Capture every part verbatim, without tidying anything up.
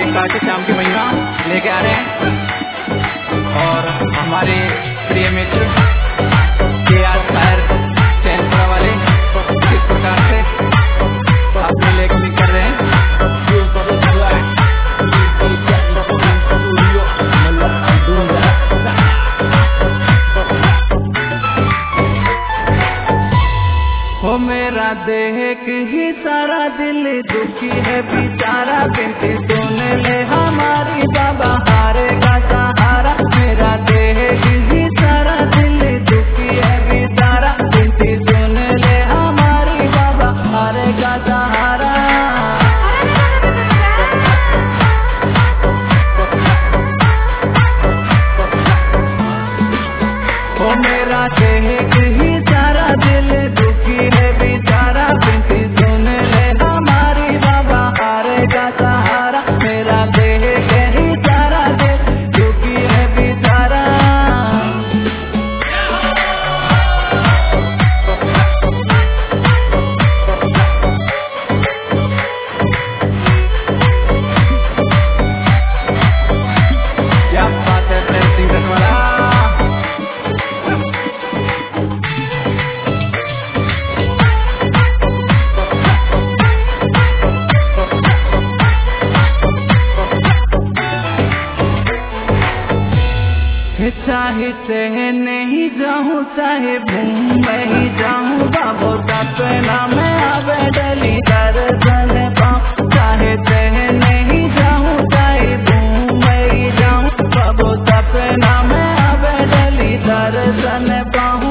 काटे श्याम की महिमा लेके आ रहे हैं और हमारे प्रिय मित्र के आज शायर चैनपुरा वाले किस प्रकार से अपनी लेखनी कर रहे हैं। हो मेरा देख ही सारा दिल दुखी है बेचारा, बिनती सुन ले हमारी बाबा हारेगा सहारा। मेरा देख ही सारा दिल दुखी है बेचारा, बिनती सुन ले हमारी बाबा हारेगा सहारा। हो मेरा देख ही सारा दिल दुखी है बेचारा, बिनती सुन ले हमारी बाबा हारेगा सहारा। मेरा देख ही सारा दिल दुखी है बेचारा। क्या बात है प्रेम सिंह रतवाड़ा। चाहे चहने ही जाऊं चाहे मुंबई ही जाऊं, बाबू सपना में आवे डली दर्शन पाऊं। चाहे चहने ही जाऊं चाहे मुंबई ही जाऊं, बाबू सपना में आवे डली दर्शन पाऊं।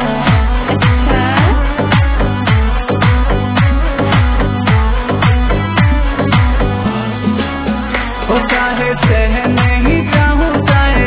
चाहे चहने ही जाऊं चाहे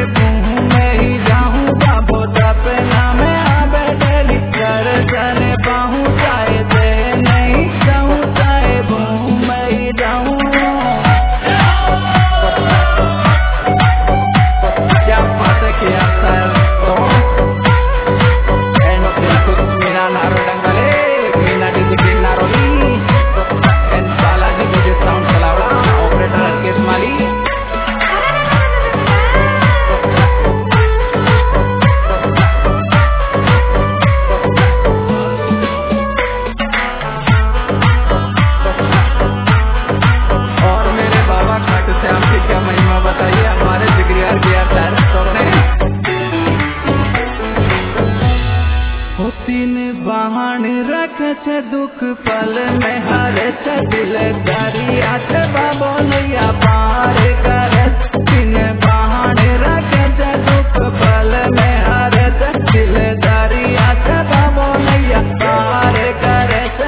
छे दुख पल में हरे छे दिल दरिया छे बाबो नैया पार करे। तीन बहान रखे छे दुख पल में हरे छे दिल दरिया छे बाबो नैया पार करे छे।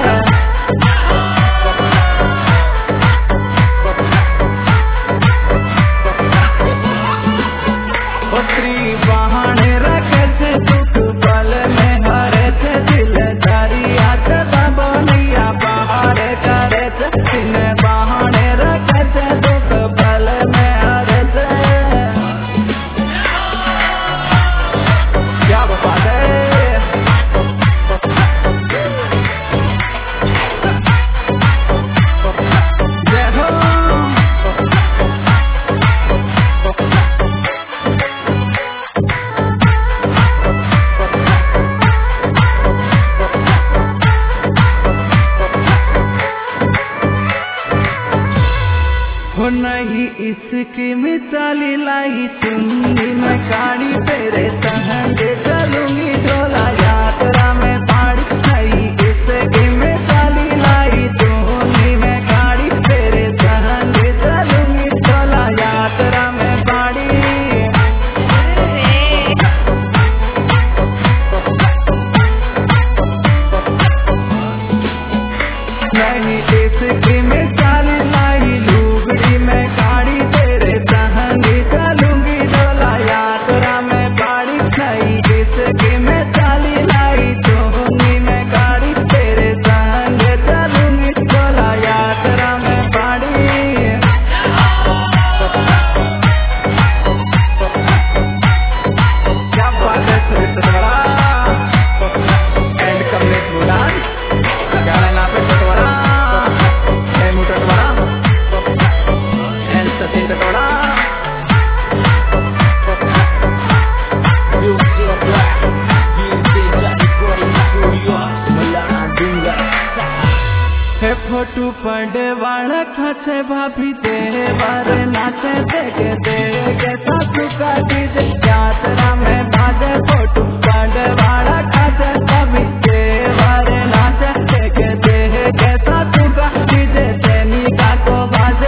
पुत्री बहान रखे छे दुख पल में हरे छे दिल दरिया छे बाबो नैया पार करे छे। तीन बहान रखे छे दुख पल में हरे छे। क्या बात है। जय हो। हो नहीं इसकी मिसाली लाई चुन्नी मैं काड़ी तेरे संग चलूंगी ढोला यात्रा में पाड़ी। नहीं इसकी मिसाली लाई चुन्नी मैं काड़ी तेरे संग चलूंगी ढोला यात्रा में पाड़ी। नहीं इसकी मिसाली लाई लुगड़ी में काड़ी तेरे संगी चलूंगी ढोला यात्रा में पाड़ी। नहीं इसकी मिसाली छे भाभी देवर नाचे देखे देखे सासू का डीजे यात्रा में बाजे फोटो बड़वाड़ा खाचे भाभी देवर नाचे देखे देखे सासू का डीजे सैनी का को बाजे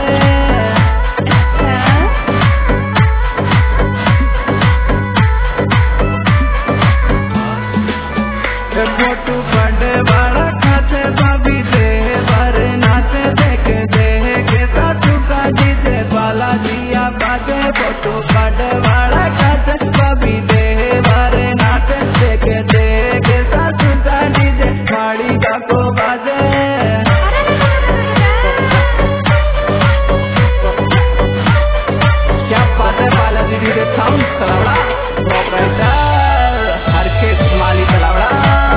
फोटो बड़वाड़ा खाचे भाभी देवर नाचे देखे देखे सासू का डीजे बाला दिया बाजे फोटो बड़वाड़ा खाचे भाभी देवर नाचे देखे देखे सासू का डीजे माड़ी का को बाजे क्या बात है बाला दीदी के साउंड चलावड़ा प्रोपराइटर हर के माली चलावड़ा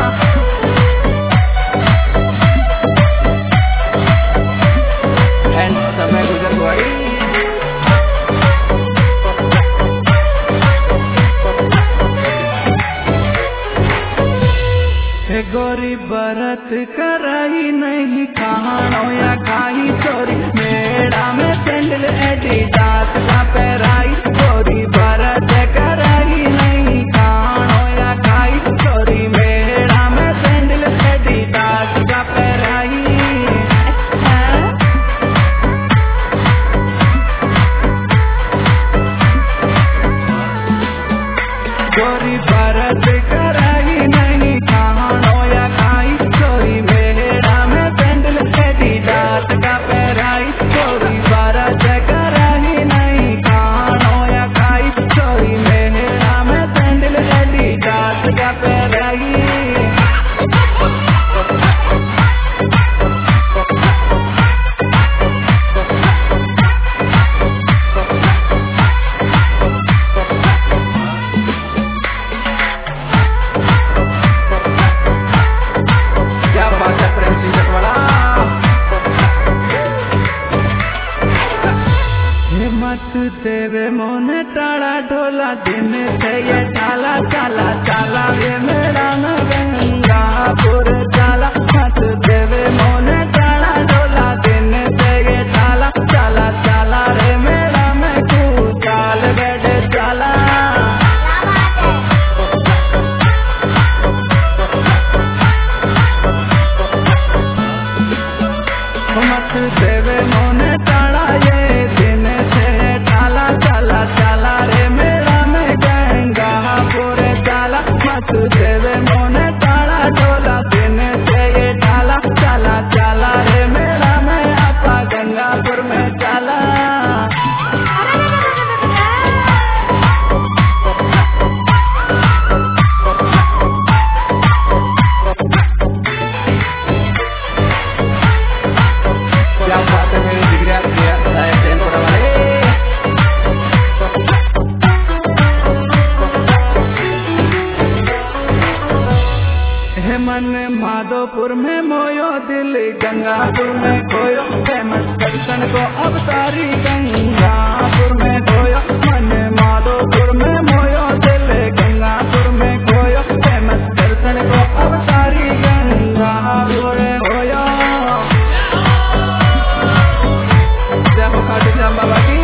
समय गुजर गई गोरी बरत कराई नहीं कहानो या खाई चोरी मेड़ा में सैंडल एडिडास का पैराई गोरी बरत कराई नहीं कहानो या खाई चोरी मेड़ा में सैंडल एडिडास का पैराई गोरी बरत कराई नहीं कहानो या खाई चोरी मेरा में सैंडल एडिडास का पैराई गोरी बरत कराई नहीं कहानो या खाई चोरी मेरा में सैंडल एडिडास का पैराई मत देवे मोने टाड़ा ढोला दिन से ये चाला चाला चाला ये मेरा न गंगापुर चाला मत देवे मोने टाड़ा ढोला दिन से ये चाला चाला चाला रे मेरा मैं तू चाल बैठे चाला मत देवे मोने टाड़ा ये दिन से चाला चाला चाला रे मेरा मैं गंगापुर चाला मत देवे मोने टाड़ा ढोला दिन से ये चाला चाला चाला रे मेरा मैं आपा गंगापुर में चाला क्या बात है मेरी डिग्री मन माधोपुर में मोयो दिल गंगापुर में खोयो फेमस दर्शन को अब सारी गंगापुर में खोयो मन माधोपुर में मोयो दिल गंगापुर में खोयो फेमस दर्शन को अब सारी गंगापुर खोयो जय हो खाटू श्याम बाबा की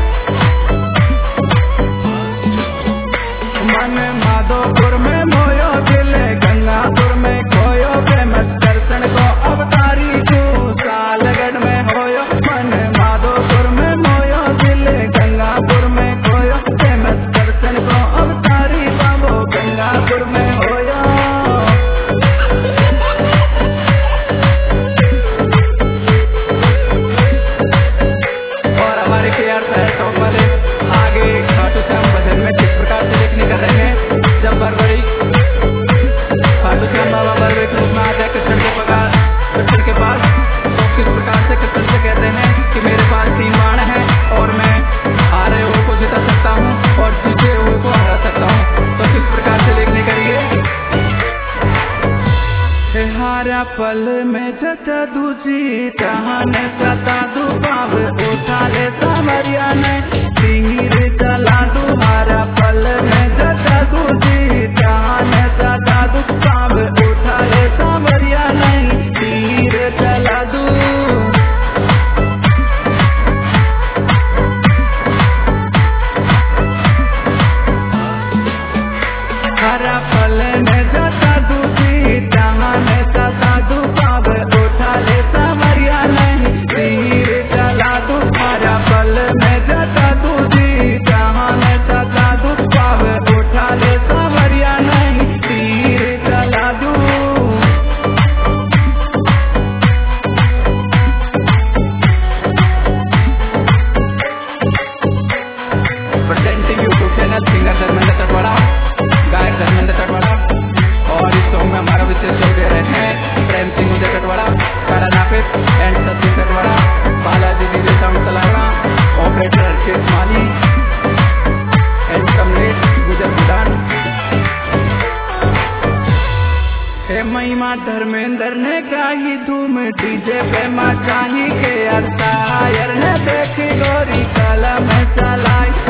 मन माधोपुर में मोयो दिल गंगापुर में खोयो फेमस दर्शन को अब तारी सालगढ़ में होयो मन माधोपुर में मोयो दिल गंगापुर में खोयो फेमस दर्शन को अब तारी बाबो गंगापुर में होयो और हमारे के यार टॉप वाले आगे खाटू श्याम भजन में किस प्रकार से देखने कर रहे हैं जब फरवरी खाटू श्याम बाबा बरवे कृष्ण आ जाए कृष्ण के पगार कृष्ण के पास तो किस प्रकार से कृष्ण से कहते हैं कि मेरे पास तीन बाण है और मैं हारे हुए को जिता सकता हूँ और जीते हुए को हरा सकता हूँ तो किस प्रकार से देखने करिए हारा पल में जता दूजी कहान सता दू पाव उठा ले सावरिया ने सिंगिर चला दू हारा पल में जता दूजी कहान सता दू पाव उठा ले सावरिया नहीं तीर चला दू धर्मेंद्र ने गाही धूम डीजे पे मचाही के यार शायर ने देखी गोरी कलम चलाई।